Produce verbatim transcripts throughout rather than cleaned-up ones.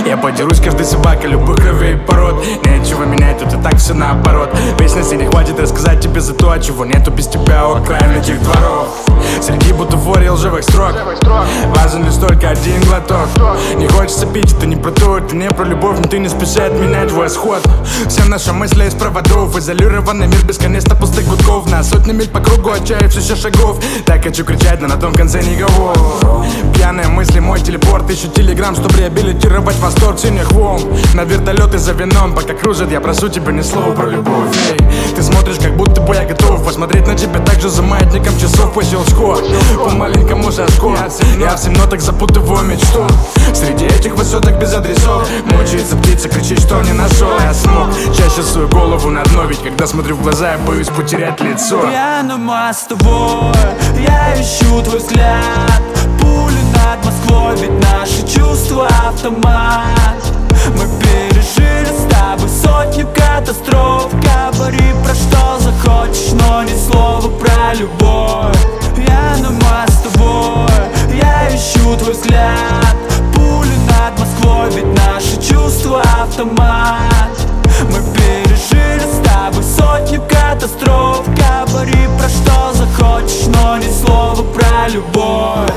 Я подерусь, каждой собакой любых кровей и пород. Нечего менять, тут и так все наоборот. Песни не хватит рассказать тебе за то, чего нету без тебя у окраин этих дворов. Среди бутафорий лживых строк важен лишь только один глоток. Не хочется пить, это не про то, это не про любовь, но ты не спеши отменять твой исход. Все наши мысли из проводов, изолированный мир бесконечно пустых гудков. На сотни миль по кругу отчаявшихся шагов. Так хочу кричать, но на том конце никого. Пьяные мысли, мой телепорт, ищу телеграм, чтобы реабилитировать восторг синих волн. На вертолеты за вином, пока кружат, я прошу тебя ни слова про любовь. Эй, ты смотришь, как будто бы я готов посмотреть на тебя так же за маятником часов по щелчку. По маленькому шажку я в семь нотах запутываю мечту. Среди этих высоток без адресов мучается птица, кричит, что не нашел. Я смог чаще свою голову на дно, ведь когда смотрю в глаза, я боюсь потерять лицо. Я на мост с тобой, я ищу твой взгляд. Пули над Москвой, ведь наши чувства автомат. Мы пережили с тобой сотню катастроф. Говори про что захочешь, но ни слова про любовь. Я на мост с тобой, я ищу твой взгляд. Пули над Москвой, ведь наши чувства автомат. Мы пережили с тобой сотню катастроф. Говори про что захочешь, но ни слова про любовь.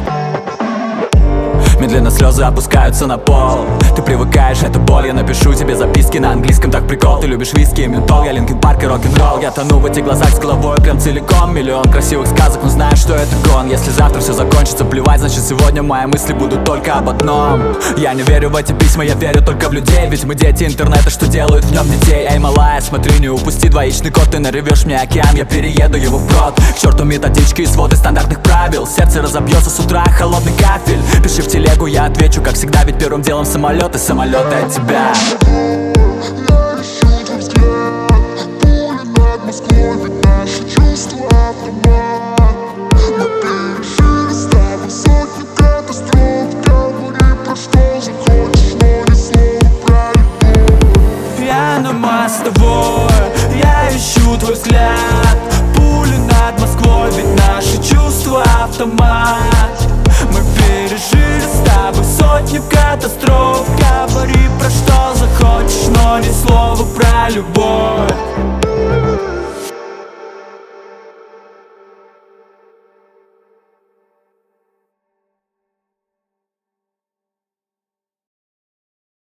Медленно слезы опускаются на пол. Ты привыкаешь, это боль. Я напишу тебе записки на английском, так прикол. Ты любишь виски и ментол, я Линкин Парк и рок-н-ролл. Я тону в этих глазах с головой прям целиком. Миллион красивых сказок, но знаешь, что это гон. Если завтра все закончится, плевать, значит сегодня мои мысли будут только об одном. Я не верю в эти письма, я верю только в людей. Ведь мы дети интернета, что делают в нем детей. Эй, малая, смотри, не упусти двоичный код. Ты наревешь мне океан, я перееду его вброд. К черту методички и своды стандартных правил. Сердце разобьется с утра, холодный кафель. Пиши в телегу, я отвечу, как всегда. Ведь первым делом самолет, и самолеты от тебя. Я ищу твой взгляд. Пули над Москвой, ведь наши чувства автомат. Мы пережили с тобой сотню катастроф. Говори про что захочешь, но ни слова про любовь. Я на мост с тобой, я ищу твой взгляд. Пули над Москвой, ведь наши чувства автомат. Мы пережили с тобой сотню катастроф. Говори про что захочешь, но ни слова про любовь.